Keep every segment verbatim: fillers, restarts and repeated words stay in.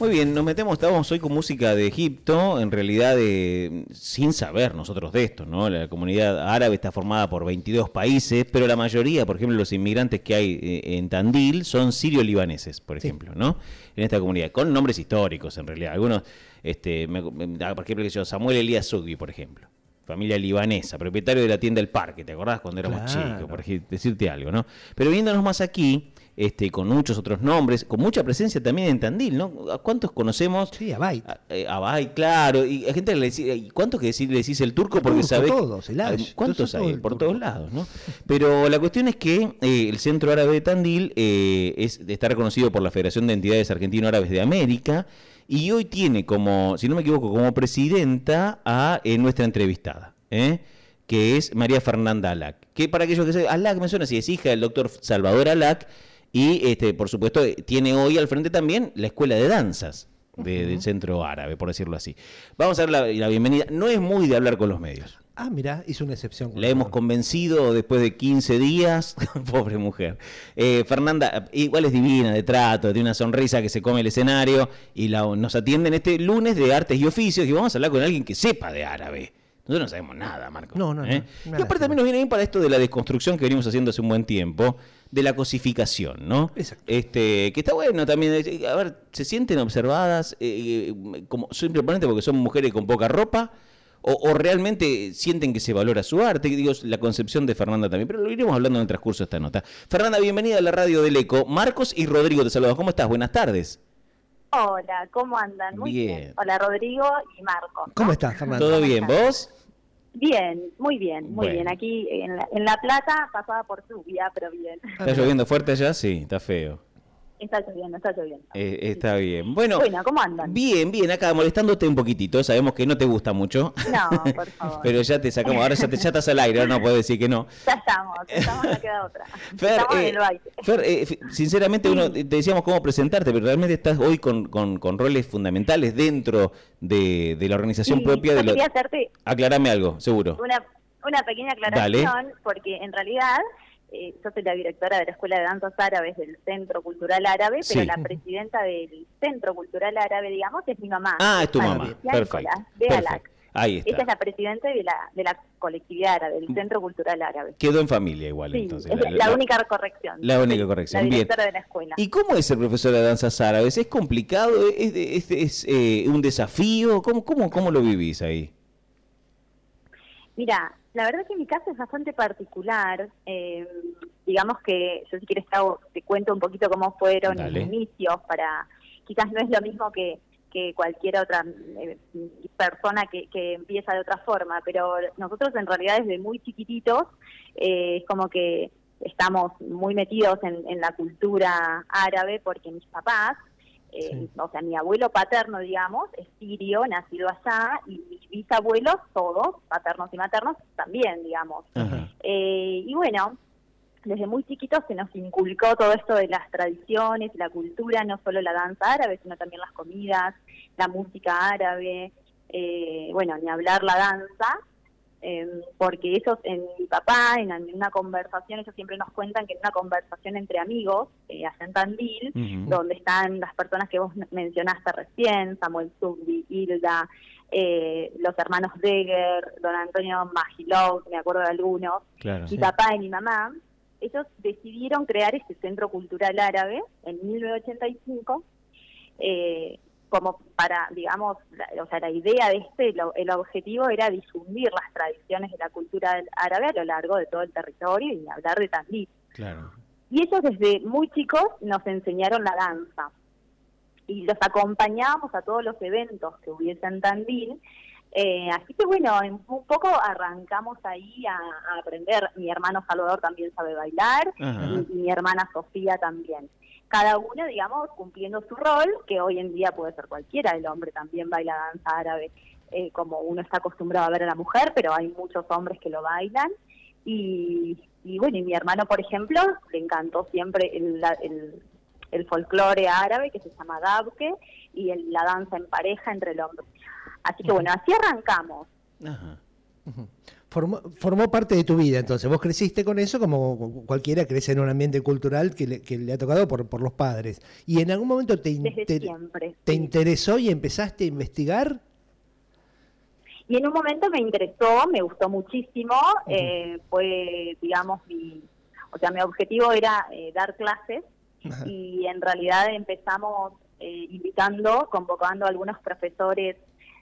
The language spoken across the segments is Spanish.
Muy bien, nos metemos, estábamos hoy con música de Egipto, en realidad de, sin saber nosotros de esto, ¿no? La comunidad árabe está formada por veintidós países, pero la mayoría, por ejemplo, los inmigrantes que hay en Tandil son sirio-libaneses, por ejemplo, sí. ¿no? En esta comunidad, con nombres históricos en realidad. Algunos, este, me, me, por ejemplo, yo, Samuel Elías Zugbi, por ejemplo. Familia libanesa, propietario de la tienda El Parque, ¿te acordás cuando éramos claro. chicos? Por decirte algo, ¿no? Pero viéndonos más aquí, este, con muchos otros nombres, con mucha presencia también en Tandil, ¿no? ¿A cuántos conocemos? Sí, Abay. Abay, claro. Y hay gente que le dice, ¿cuántos que le decís el turco? El porque turco, sabés. Todos, el Ash, ¿Cuántos hay? Por turco. todos lados, ¿no? Pero la cuestión es que eh, el Centro Árabe de Tandil eh, es, está reconocido por la Federación de Entidades Argentino-Árabes de América y hoy tiene como, si no me equivoco, como presidenta a eh, nuestra entrevistada, ¿eh? que es María Fernanda Alac. Que para aquellos que saben, Alac me suena así, es hija del doctor Salvador Alac. Y, este, por supuesto, tiene hoy al frente también la Escuela de Danzas de, uh-huh. del Centro Árabe, por decirlo así. Vamos a dar la, la bienvenida. No es muy de hablar con los medios. Ah, mira, hizo una excepción. La hemos convencido después de quince días. Pobre mujer. Eh, Fernanda, igual es divina, de trato, tiene una sonrisa que se come el escenario. Y la, nos atienden este lunes de Artes y Oficios. Y vamos a hablar con alguien que sepa de árabe. Nosotros no sabemos nada, Marco. No, no, ¿eh? no. Y aparte también nos viene bien para esto de la desconstrucción que venimos haciendo hace un buen tiempo, de la cosificación, ¿no? Exacto. Este, que está bueno también. A ver, ¿se sienten observadas eh, como simplemente porque son mujeres con poca ropa? O, ¿O realmente sienten que se valora su arte? Digo, la concepción de Fernanda también, pero lo iremos hablando en el transcurso de esta nota. Fernanda, bienvenida a la radio del Eco. Marcos y Rodrigo te saludan. ¿Cómo estás? Buenas tardes. Hola, ¿cómo andan? Muy bien. bien. Hola, Rodrigo y Marco, ¿no? ¿Cómo estás, Fernanda? ¿Todo bien? ¿Vos? Bien, muy bien, muy bueno. bien. Aquí en La, en la Plata, pasada por lluvia, pero bien. ¿Está lloviendo fuerte allá? Sí, está feo. Está lloviendo, está lloviendo. Eh, está bien. Bueno, bueno, ¿cómo andan? Bien, bien, acá molestándote un poquitito. Sabemos que no te gusta mucho. No, por favor. Pero ya te sacamos, ahora ya, te, ya estás al aire, ahora no puedes decir que no. Ya estamos, estamos, no queda otra. Fer, estamos eh, en el baile. Fer eh, sinceramente, uno te decíamos cómo presentarte, pero realmente estás hoy con, con, con roles fundamentales dentro de, de la organización sí, propia. Yo de lo... quería hacerte... Aclarame algo, seguro. Una, una pequeña aclaración, Dale. Porque en realidad... Eh, yo soy la directora de la Escuela de Danzas Árabes del Centro Cultural Árabe, pero sí. la presidenta del Centro Cultural Árabe, digamos, es mi mamá. Ah, es tu mamá. Perfecto. Nicolás, de Perfecto. Alac. Ahí está. Ella es la presidenta de la, de la colectividad árabe, del Centro Cultural Árabe. Quedó en familia igual, sí, entonces. Es la, la, la única corrección. La única sí, corrección. La directora Bien. de la escuela. ¿Y cómo es ser profesora de danzas árabes? ¿Es complicado? ¿Es, es, es eh, un desafío? ¿Cómo, cómo, ¿Cómo lo vivís ahí? Mira, la verdad que mi caso es bastante particular. Eh, digamos que yo si quieres te, hago, te cuento un poquito cómo fueron Dale. Los inicios, para quizás no es lo mismo que, que cualquier otra eh, persona que, que empieza de otra forma, pero nosotros en realidad desde muy chiquititos eh, es como que estamos muy metidos en, en la cultura árabe porque mis papás, Eh, sí. o sea, mi abuelo paterno, digamos, es sirio, nacido allá, y mis bisabuelos, todos, paternos y maternos, también, digamos. Eh, y bueno, desde muy chiquitos se nos inculcó todo esto de las tradiciones, la cultura, no solo la danza árabe, sino también las comidas, la música árabe, eh, bueno, ni hablar la danza. Eh, porque ellos, en mi papá, en, en una conversación, ellos siempre nos cuentan que en una conversación entre amigos, eh, allá en Tandil, uh-huh. donde están las personas que vos mencionaste recién, Samuel Zugbi, Hilda, eh, los hermanos Deger, don Antonio Magilov, me acuerdo de algunos, claro, mi sí. papá y mi mamá, ellos decidieron crear este Centro Cultural Árabe en mil novecientos ochenta y cinco, eh, como para, digamos, la, o sea, la idea de este, lo, el objetivo era difundir las tradiciones de la cultura árabe a lo largo de todo el territorio y hablar de Tandil. Claro. Y ellos desde muy chicos nos enseñaron la danza y los acompañábamos a todos los eventos que hubiese en Tandil. Eh, así que bueno, un poco arrancamos ahí a, a aprender. Mi hermano Salvador también sabe bailar y, y mi hermana Sofía también. Cada uno, digamos, cumpliendo su rol, que hoy en día puede ser cualquiera. El hombre también baila danza árabe, eh, como uno está acostumbrado a ver a la mujer, pero hay muchos hombres que lo bailan. Y, y bueno, y mi hermano, por ejemplo, le encantó siempre el, el, el folclore árabe, que se llama dabke, y el, la danza en pareja entre el hombre. Así que bueno, así arrancamos. Ajá. Uh-huh. Formó, formó parte de tu vida, entonces. Vos creciste con eso como cualquiera crece en un ambiente cultural que le, que le ha tocado por, por los padres. ¿Y en algún momento te, Desde inter, siempre, te sí. interesó y empezaste a investigar? Y en un momento me interesó, me gustó muchísimo, Uh-huh. eh, fue, digamos, mi, o sea, mi objetivo era eh, dar clases, Ajá. y en realidad empezamos eh, invitando, convocando a algunos profesores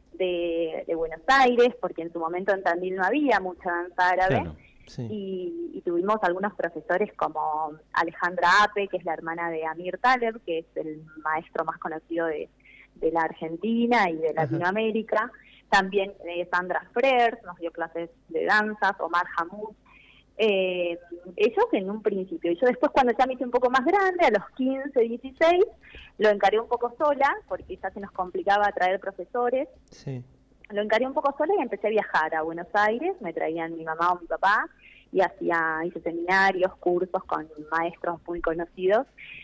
de, de Buenos Aires, porque en su momento en Tandil no había mucha danza árabe, Claro. Sí. y, y tuvimos algunos profesores como Alejandra Ape, que es la hermana de Amir Taleb, que es el maestro más conocido de, de la Argentina y de Ajá. Latinoamérica. También eh, Sandra Frers nos dio clases de danzas, Omar Hamoud. Eh, ellos en un principio. Y yo después, cuando ya me hice un poco más grande, a los quince, dieciséis, lo encaré un poco sola, porque ya se nos complicaba traer profesores. Sí. Lo encaré un poco sola y empecé a viajar a Buenos Aires. Me traían mi mamá o mi papá y hacía hice seminarios, cursos con maestros muy conocidos.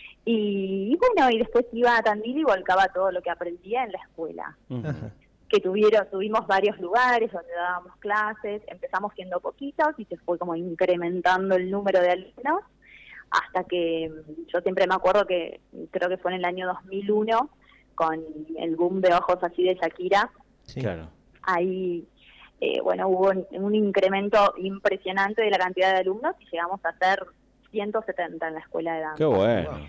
Y, y bueno, y después iba a Tandil y volcaba todo lo que aprendía en la escuela. Ujú. Ajá. Que tuvieron, tuvimos varios lugares donde dábamos clases, empezamos siendo poquitos y se fue como incrementando el número de alumnos, hasta que yo siempre me acuerdo que creo que fue en el año dos mil uno, con el boom de Ojos Así de Shakira, Sí. Claro. ahí eh, bueno, hubo un, un incremento impresionante de la cantidad de alumnos y llegamos a ser ciento setenta en la escuela de danza. Qué bueno. Wow.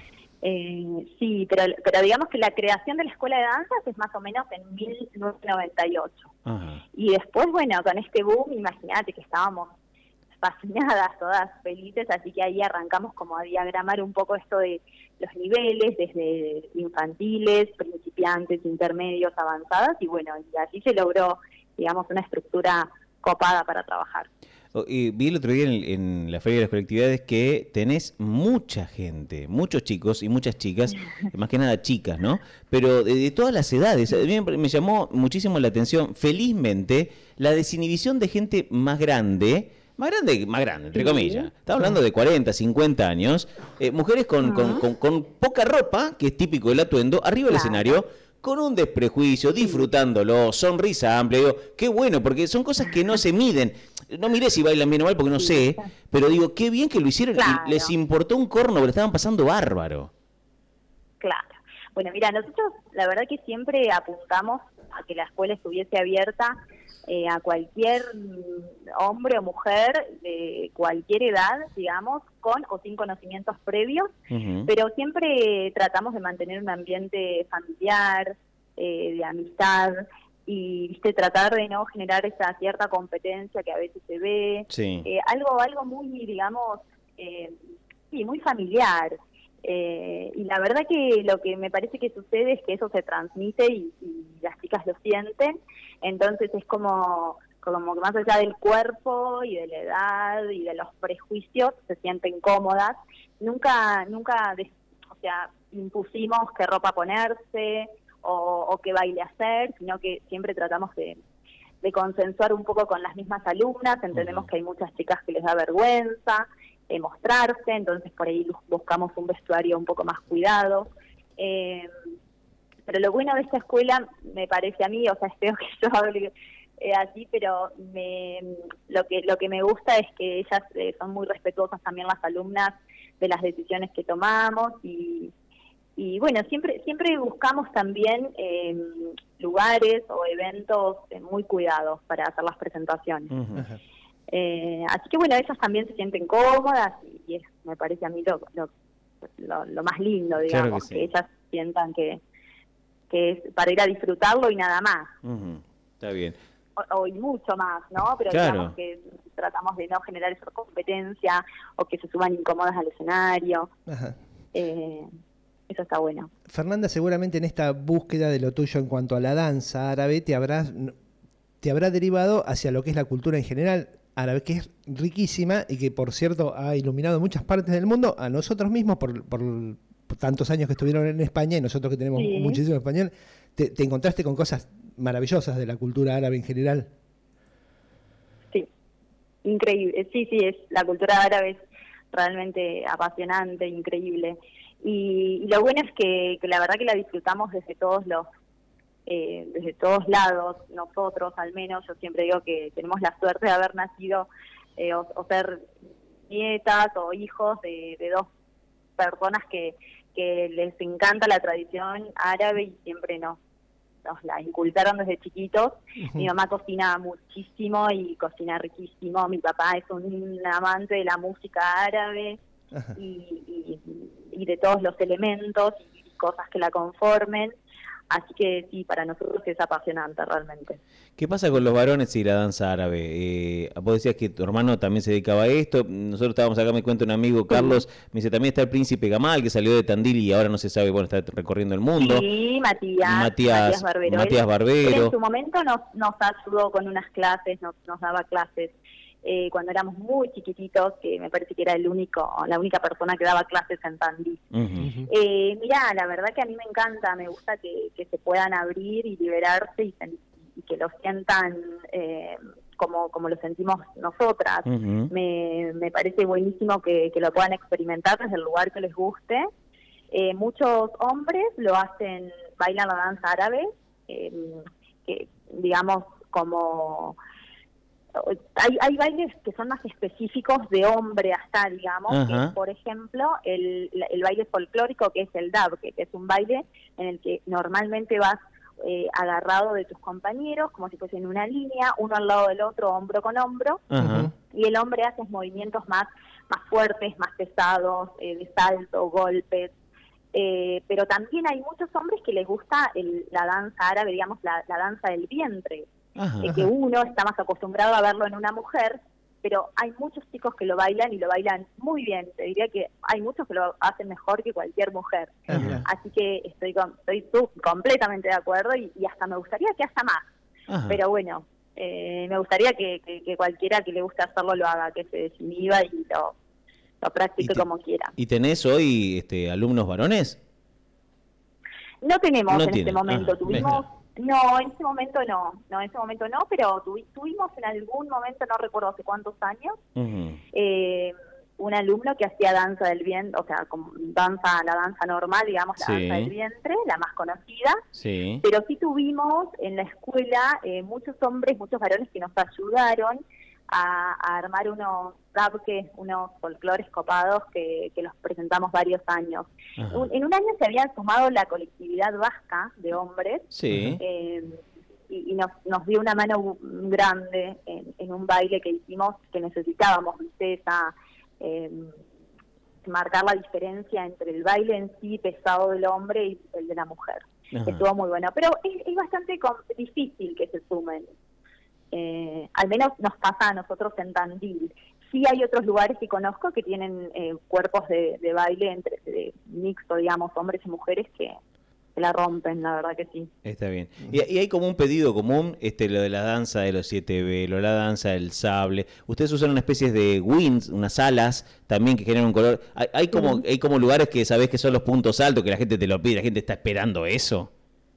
Eh, sí, pero, pero digamos que la creación de la escuela de danzas es más o menos en mil novecientos noventa y ocho. Ajá. Y después, bueno, con este boom, imagínate que estábamos fascinadas, todas felices, así que ahí arrancamos como a diagramar un poco esto de los niveles, desde infantiles, principiantes, intermedios, avanzadas, y bueno, y así se logró, digamos, una estructura copada para trabajar. Oh, y vi el otro día en, en la Feria de las Colectividades que tenés mucha gente, muchos chicos y muchas chicas, más que nada chicas, ¿no? Pero de, de todas las edades. A mí me llamó muchísimo la atención, felizmente, la desinhibición de gente más grande, más grande, más grande, entre Sí. comillas. Estaba hablando de cuarenta, cincuenta años, eh, mujeres con, con, Ujú. con, con poca ropa, que es típico del atuendo, arriba del Claro. escenario, con un desprejuicio, disfrutándolo, sonrisa amplia. Digo, qué bueno, porque son cosas que no se miden. No miré si bailan bien o mal porque no Sí, sé, claro. pero digo, qué bien que lo hicieron Claro. y les importó un corno, pero estaban pasando bárbaro. Claro. Bueno, mira, nosotros la verdad que siempre apuntamos a que la escuela estuviese abierta eh, a cualquier mm, hombre o mujer de cualquier edad, digamos, con o sin conocimientos previos, Ujú. pero siempre tratamos de mantener un ambiente familiar, eh, de amistad, y viste tratar de no generar esa cierta competencia que a veces se ve, Sí. eh, algo algo muy, digamos, eh, sí, muy familiar. Eh, y la verdad que lo que me parece que sucede es que eso se transmite y, y las chicas lo sienten, entonces es como como que más allá del cuerpo y de la edad y de los prejuicios se sienten cómodas. Nunca nunca des- o sea, impusimos qué ropa ponerse o, o qué baile hacer, sino que siempre tratamos de, de consensuar un poco con las mismas alumnas. Entendemos Ujú. que hay muchas chicas que les da vergüenza eh, mostrarse, entonces por ahí bus- buscamos un vestuario un poco más cuidado. Eh, pero lo bueno de esta escuela, me parece a mí, o sea, es feo que yo hable eh, así, pero me, lo que lo que me gusta es que ellas eh, son muy respetuosas también, las alumnas, de las decisiones que tomamos, y y bueno, siempre siempre buscamos también eh, lugares o eventos eh, muy cuidados para hacer las presentaciones. Ujú. Ajá. Eh, así que bueno, ellas también se sienten cómodas y, y es, me parece a mí lo, lo, lo, lo más lindo, digamos, Claro que sí. que ellas sientan que, que es para ir a disfrutarlo y nada más, Ujú. Está bien. o, o y mucho más, ¿no? Pero Claro. digamos que tratamos de no generar esa competencia o que se suban incómodas al escenario. Ajá. Eh, eso está bueno. Fernanda, seguramente en esta búsqueda de lo tuyo en cuanto a la danza árabe te habrás te habrá derivado hacia lo que es la cultura en general árabe, que es riquísima y que, por cierto, ha iluminado muchas partes del mundo, a nosotros mismos, por, por, por tantos años que estuvieron en España, y nosotros que tenemos Sí. muchísimo español, te, te encontraste con cosas maravillosas de la cultura árabe en general. Sí, increíble. Sí, sí, es la cultura árabe es realmente apasionante, increíble. Y, y lo bueno es que, que la verdad que la disfrutamos desde todos los eh, desde todos lados, nosotros al menos, yo siempre digo que tenemos la suerte de haber nacido eh, o, o ser nietas o hijos de, de dos personas que, que les encanta la tradición árabe y siempre nos, nos la inculcaron desde chiquitos. Uh-huh. Mi mamá cocina muchísimo y cocina riquísimo, mi papá es un amante de la música árabe y, y, y de todos los elementos y cosas que la conformen. Así que sí, para nosotros es apasionante realmente. ¿Qué pasa con los varones y la danza árabe? Eh, vos decías que tu hermano también se dedicaba a esto. Nosotros estábamos acá, me cuenta un amigo, Carlos, me dice, también está el príncipe Gamal, que salió de Tandil y ahora no se sabe, bueno, está recorriendo el mundo. Sí, Matías, Matías, Matías Barbero. Matías Barbero. Él, él en su momento nos, nos ayudó con unas clases, nos, nos daba clases. Eh, cuando éramos muy chiquititos, que me parece que era el único, la única persona que daba clases en Tandil. Uh-huh. Eh, mirá, la verdad que a mí me encanta, me gusta que, que se puedan abrir y liberarse y, y que lo sientan eh, como, como lo sentimos nosotras. Uh-huh. Me, me parece buenísimo que, que lo puedan experimentar desde el lugar que les guste. Eh, muchos hombres lo hacen, bailan la danza árabe, eh, que digamos como... Hay, hay bailes que son más específicos de hombre hasta, digamos, que, por ejemplo, el, el baile folclórico, que es el dab, que, que es un baile en el que normalmente vas eh, agarrado de tus compañeros, como si fuese en una línea, uno al lado del otro, hombro con hombro, uh-huh. y el hombre hace movimientos más, más fuertes, más pesados, eh, de salto, golpes. Eh, pero también hay muchos hombres que les gusta el, la danza árabe, digamos, la, la danza del vientre. Ajá, eh, que uno está más acostumbrado a verlo en una mujer, pero hay muchos chicos que lo bailan y lo bailan muy bien. Te diría que hay muchos que lo hacen mejor que cualquier mujer. Ajá. Así que estoy con, estoy completamente de acuerdo y, y hasta me gustaría que haya más. Ajá. Pero bueno, eh, me gustaría que, que, que cualquiera que le guste hacerlo lo haga, que se desinhiba y lo, lo practique te, como quiera. ¿Y tenés hoy este, alumnos varones? No tenemos no en tienen. este momento. Ajá. Tuvimos... No, en ese momento no, no, en ese momento no, pero tuvi, tuvimos en algún momento, no recuerdo hace cuántos años, uh-huh. eh, un alumno que hacía danza del vientre, o sea, como danza, la danza normal, digamos, la sí. danza del vientre, la más conocida, sí. pero sí tuvimos en la escuela eh, muchos hombres, muchos varones que nos ayudaron a, a armar unos dabques, unos folclores copados que, que los presentamos varios años. Un, en un año se había sumado la colectividad vasca de hombres sí. eh, y, y nos, nos dio una mano grande en, en un baile que hicimos que necesitábamos, ¿viste? Esa, eh, marcar la diferencia entre el baile en sí pesado del hombre y el de la mujer. Ajá. Estuvo muy bueno, pero es, es bastante difícil que se sumen. Eh, al menos nos pasa a nosotros en Tandil. Sí hay otros lugares que conozco que tienen eh, cuerpos de, de baile entre de mixto, digamos, hombres y mujeres que, que la rompen, la verdad que sí. Está bien. Y, y hay como un pedido común, este, lo de la danza de los siete velos, la danza del sable. Ustedes usan una especie de wings, unas alas también que generan un color. Hay, hay como, hay como lugares que sabés que son los puntos altos, que la gente te lo pide, la gente está esperando eso.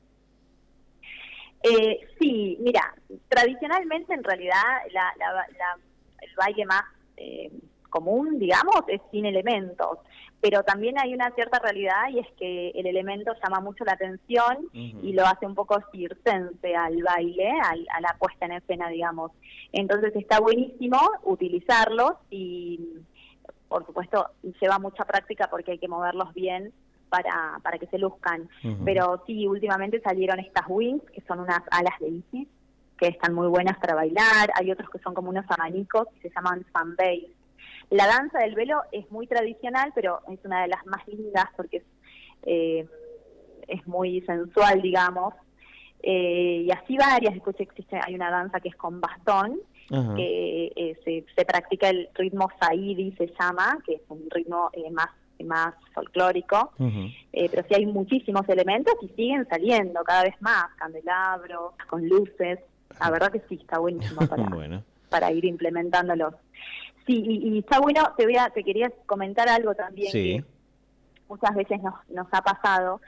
Eh, sí, mira, tradicionalmente en realidad la, la, la, el baile más eh, común, digamos, es sin elementos, pero también hay una cierta realidad y es que el elemento llama mucho la atención uh-huh. y lo hace un poco circense al baile, al, a la puesta en escena, digamos. Entonces está buenísimo utilizarlos y, por supuesto, lleva mucha práctica porque hay que moverlos bien para para que se luzcan. Uh-huh. Pero sí, últimamente salieron estas wings, que son unas alas de Isis, que están muy buenas para bailar. Hay otros que son como unos abanicos, que se llaman fanbase. La danza del velo es muy tradicional, pero es una de las más lindas porque es, eh, es muy sensual, digamos. Eh, y así varias, después existe, hay una danza que es con bastón, uh-huh. que eh, se, se practica el ritmo saidi, se llama, que es un ritmo eh, más más folclórico, uh-huh. eh, pero sí hay muchísimos elementos y siguen saliendo cada vez más, candelabros, con luces, la verdad que sí, está buenísimo para, bueno. para ir implementándolos. Sí, y, y está bueno, te voy a, te quería comentar algo también sí. que muchas veces nos, nos ha pasado,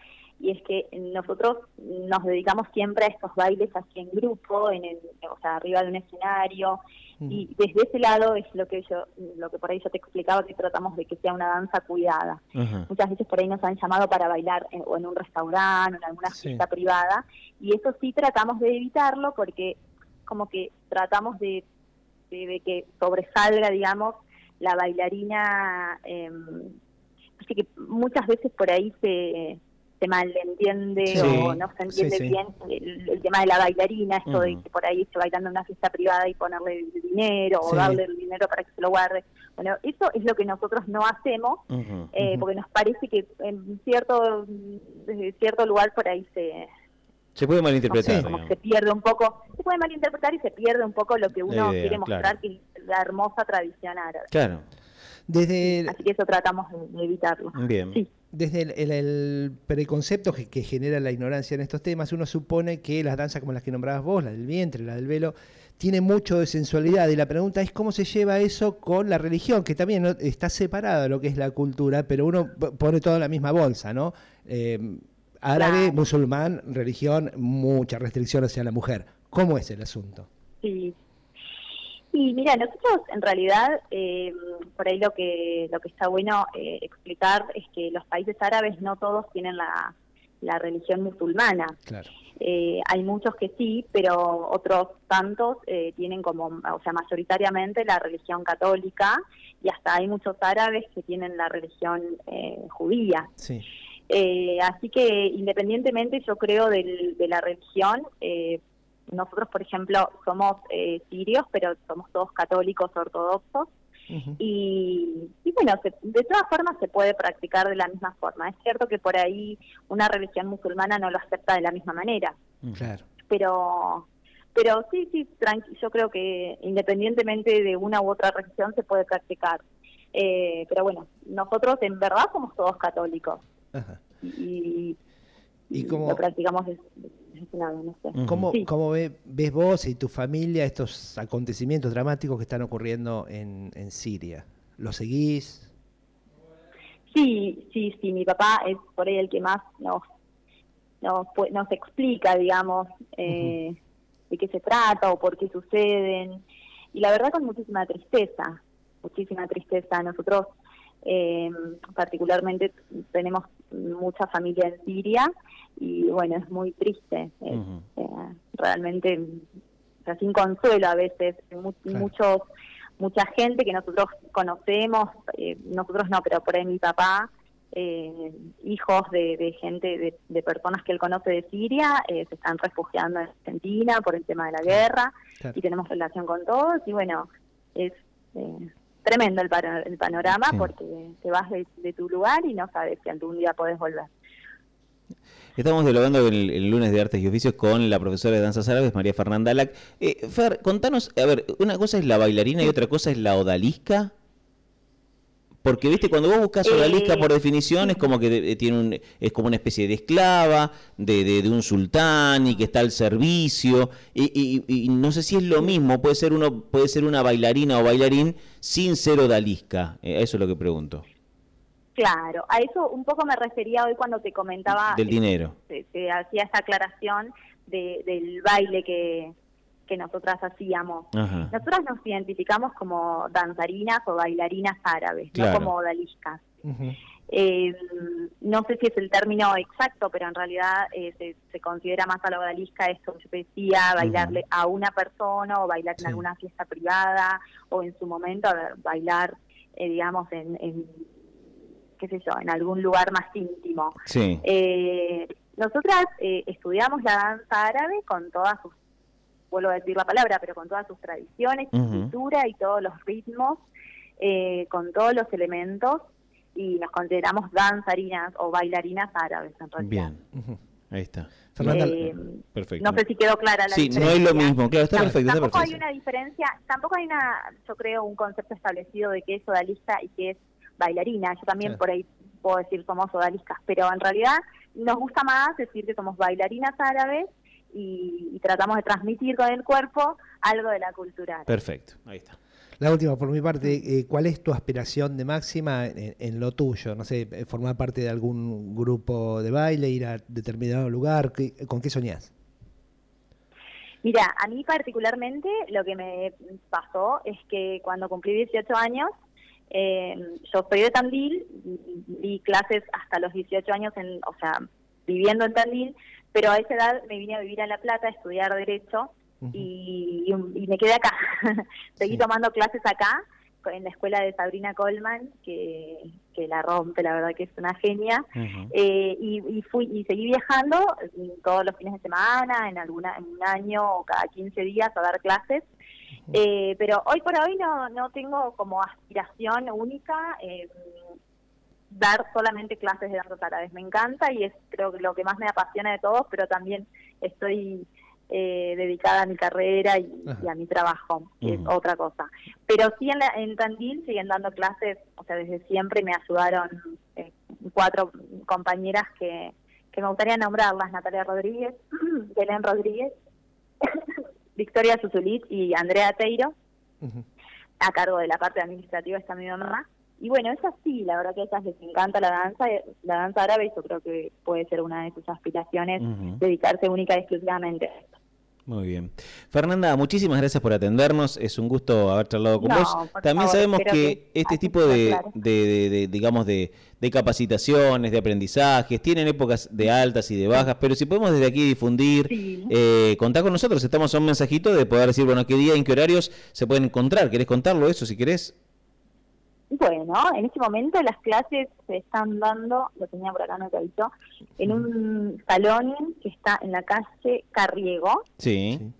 y es que nosotros nos dedicamos siempre a estos bailes así en grupo, en el, o sea, arriba de un escenario, uh-huh. y desde ese lado es lo que yo, lo que por ahí yo te explicaba, que tratamos de que sea una danza cuidada. Uh-huh. Muchas veces por ahí nos han llamado para bailar en, o en un restaurante o en alguna sí. fiesta privada, y eso sí tratamos de evitarlo porque como que tratamos de, de, de que sobresalga, digamos, la bailarina, eh, así que muchas veces por ahí se, se malentiende sí, o no se entiende sí, sí. bien el, el tema de la bailarina, esto uh-huh. de que por ahí esté bailando en una fiesta privada y ponerle el dinero sí. o darle el dinero para que se lo guarde. Bueno, eso es lo que nosotros no hacemos, uh-huh. Eh, uh-huh. porque nos parece que en cierto, desde cierto lugar por ahí se... Se puede malinterpretar. No sé, como que se pierde un poco, se puede malinterpretar y se pierde un poco lo que uno idea, quiere mostrar, claro. que es la hermosa tradición árabe. Claro. Desde el, Así que eso tratamos de evitarlo. Bien. Sí. Desde el, el, el preconcepto que, que genera la ignorancia en estos temas, uno supone que las danzas como las que nombrabas vos, la del vientre, la del velo, tiene mucho de sensualidad. Y la pregunta es cómo se lleva eso con la religión, que también, ¿no?, está separada de lo que es la cultura, pero uno pone todo en la misma bolsa, ¿no? Eh, árabe, claro. musulmán, religión, mucha restricción hacia la mujer. ¿Cómo es el asunto? Sí. Y mira, nosotros en realidad, eh, por ahí lo que lo que está bueno eh, explicar es que los países árabes no todos tienen la, la religión musulmana. Claro. Eh, hay muchos que sí, pero otros tantos eh, tienen como, o sea, mayoritariamente la religión católica, y hasta hay muchos árabes que tienen la religión eh, judía. Sí. Eh, así que independientemente, yo creo, del, de la religión, eh, nosotros, por ejemplo, somos eh, sirios, pero somos todos católicos ortodoxos, uh-huh. y, y bueno, se, de todas formas se puede practicar de la misma forma. Es cierto que por ahí una religión musulmana no lo acepta de la misma manera, claro. pero pero sí, sí, tranqui, yo creo que independientemente de una u otra religión se puede practicar. Eh, pero bueno, nosotros en verdad somos todos católicos. Ajá. Y, y, y como, lo practicamos de, de ese lado, no sé. ¿Cómo, sí. cómo ve, ves vos y tu familia estos acontecimientos dramáticos que están ocurriendo en, en Siria? ¿Los seguís? Sí, sí, sí. Mi papá es por ahí el que más nos nos, nos explica, digamos, eh, uh-huh. de qué se trata o por qué suceden. Y la verdad con muchísima tristeza, muchísima tristeza. Nosotros Eh, particularmente tenemos mucha familia en Siria y bueno, es muy triste, es, uh-huh. eh, realmente, o sea, sin consuelo a veces, mu- claro. muchos mucha gente que nosotros conocemos, eh, nosotros no, pero por ahí mi papá, eh, hijos de, de gente, de, de personas que él conoce de Siria, eh, se están refugiando en Argentina por el tema de la guerra, claro. y tenemos relación con todos, y bueno, es... Eh, tremendo el, pano- el panorama, sí. porque te vas de, de tu lugar y no sabes si algún día podés volver. Estamos dialogando el, el lunes de Artes y Oficios con la profesora de danzas árabes, María Fernanda Alac. Eh, Fer, contanos, a ver, una cosa es la bailarina y otra cosa es la odalisca. Porque, viste, cuando vos buscas odalisca, eh, por definición, es como que de, tiene un, es como una especie de esclava de, de, de un sultán y que está al servicio. Y, y, y no sé si es lo mismo, puede ser uno puede ser una bailarina o bailarín sin ser odalisca. Eh, eso es lo que pregunto. Claro, a eso un poco me refería hoy cuando te comentaba... Del dinero. Se, se hacía esa aclaración de, del baile que... que nosotras hacíamos. Ajá. Nosotras nos identificamos como danzarinas o bailarinas árabes, claro. no como odaliscas. Uh-huh. Eh, no sé si es el término exacto, pero en realidad eh, se, se considera más a la odalisca esto que yo te decía, bailarle uh-huh. a una persona o bailar sí. en alguna fiesta privada o en su momento a ver, bailar, eh, digamos, en, en, qué sé yo, en algún lugar más íntimo. Sí. Eh, nosotras eh, estudiamos la danza árabe con todas sus, vuelvo a decir la palabra, pero con todas sus tradiciones, uh-huh. cultura y todos los ritmos, eh, con todos los elementos, y nos consideramos danzarinas o bailarinas árabes en realidad. Bien, uh-huh. Ahí está. Fernanda, eh, perfecto. No sé si quedó clara la sí, diferencia. Sí, no es lo mismo, claro, está perfecto. Tampoco está perfecto. hay una diferencia, tampoco hay una, yo creo, un concepto establecido de qué es odalisca y qué es bailarina. Yo también claro. por ahí puedo decir somos odaliscas, pero en realidad nos gusta más decir que somos bailarinas árabes y, y tratamos de transmitir con el cuerpo algo de la cultura. Perfecto, ahí está. La última por mi parte, eh, ¿cuál es tu aspiración de máxima en, en lo tuyo? No sé, eh, formar parte de algún grupo de baile, ir a determinado lugar, ¿qué- ¿con qué soñás? Mira, a mí particularmente lo que me pasó es que cuando cumplí dieciocho años, eh, yo soy de Tandil, di clases hasta los dieciocho años, en, o sea, viviendo en Tandil, pero a esa edad me vine a vivir a La Plata a estudiar Derecho y, y, y me quedé acá. Seguí Sí. tomando clases acá, en la escuela de Sabrina Coleman, que, que la rompe, la verdad que es una genia. Ujú. eh, y, y fui y seguí viajando todos los fines de semana, en alguna en un año o cada quince días a dar clases. Eh, pero hoy por hoy no, no tengo como aspiración única eh, dar solamente clases de danzas árabes. Me encanta y es creo que lo que más me apasiona de todos, pero también estoy eh, dedicada a mi carrera y, y a mi trabajo, que Ujú. es otra cosa. Pero sí en, la, en Tandil siguen dando clases, o sea, desde siempre me ayudaron eh, cuatro compañeras que, que me gustaría nombrarlas: Natalia Rodríguez, Belén Rodríguez, Victoria Susulit y Andrea Teiro. Ujú. A cargo de la parte administrativa está mi mamá. Y bueno, es así, la verdad que a ellas les encanta la danza, la danza árabe, y yo creo que puede ser una de sus aspiraciones, Ujú. dedicarse única y exclusivamente a esto. Muy bien. Fernanda, muchísimas gracias por atendernos. Es un gusto haber charlado con No, vos. por También favor, sabemos espero que que este haya tipo sido de, claro. de, de- de, digamos, de, de capacitaciones, de aprendizajes, tienen épocas de altas y de bajas, pero si podemos desde aquí difundir, Sí. eh, contar con nosotros. Estamos a un mensajito de poder decir, bueno, qué día, en qué horarios se pueden encontrar. ¿Querés contarlo eso si querés? Bueno, en este momento las clases se están dando, lo tenía por acá anotadito, en un salón que está en la calle Carriego, Sí. Sí.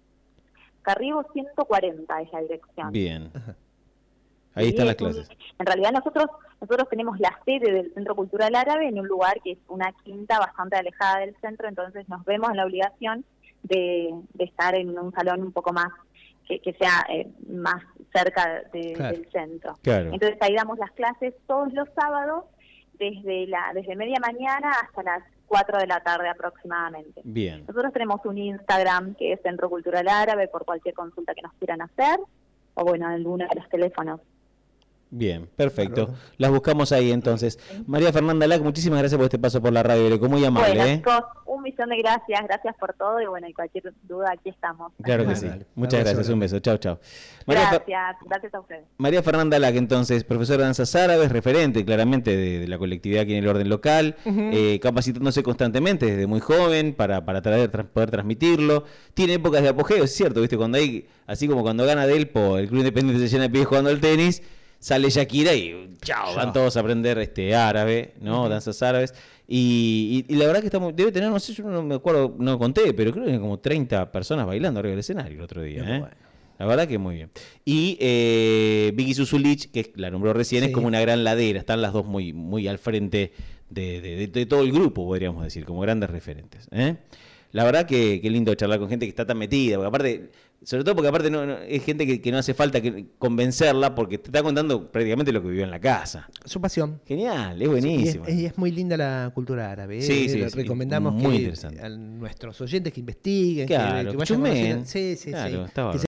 Carriego ciento cuarenta es la dirección. Bien. Ajá. Ahí Sí, están las es un- clases. En realidad nosotros nosotros tenemos la sede del Centro Cultural Árabe en un lugar que es una quinta bastante alejada del centro, entonces nos vemos en la obligación de, de estar en un salón un poco más, que, que sea eh, más cerca de- Claro. del centro. Claro. Entonces ahí damos las clases todos los sábados, desde la desde media mañana hasta las cuatro de la tarde aproximadamente. Bien. Nosotros tenemos un Instagram que es Centro Cultural Árabe, por cualquier consulta que nos quieran hacer, o bueno, alguno de los teléfonos. Bien, perfecto. Bárbaro. Las buscamos ahí entonces. María Fernanda Lac, muchísimas gracias por este paso por la radio, Greco, muy amable. Bueno, ¿eh? chicos, un millón de gracias, gracias por todo y bueno, y cualquier duda aquí estamos. Claro que sí. Dale. Muchas Abrazo gracias, un grande. beso. Chao, chao. María, Fer- Gracias, gracias a ustedes. María Fernanda Lac, entonces, profesora de danzas árabes, referente claramente de, de la colectividad aquí en el orden local, eh, capacitándose constantemente desde muy joven para, para traer, tras- poder transmitirlo. Tiene épocas de apogeo, es cierto, ¿viste? Cuando hay, así como cuando gana Delpo, el Club Independiente se llena de pies jugando al tenis, sale Shakira y chao, van todos a aprender este árabe, ¿no? Danzas árabes. Y, y- y la verdad que estamos, debe tener, no sé, yo no me acuerdo, no conté, pero creo que hay como treinta personas bailando arriba del escenario el otro día, Qué ¿eh? bueno. La verdad que muy bien. Y eh, Vicky Susulich, que la nombró recién, Sí. es como una gran ladera. Están las dos muy, muy al frente de, de- de- de todo el grupo, podríamos decir, como grandes referentes. ¿eh? La verdad que, que lindo charlar con gente que está tan metida, porque aparte, sobre todo porque aparte no, no- es gente que, que no hace falta que convencerla, porque te está contando prácticamente lo que vivió en la casa. Su pasión. Genial, es Y buenísimo. es, y es muy linda la cultura árabe. ¿eh? Sí, sí, Le sí, recomendamos muy que interesante. a nuestros oyentes que investiguen, que- Claro, que, que vayan chusmeen. conociendo. Sí, sí, Claro, sí. está bárbaro. Que se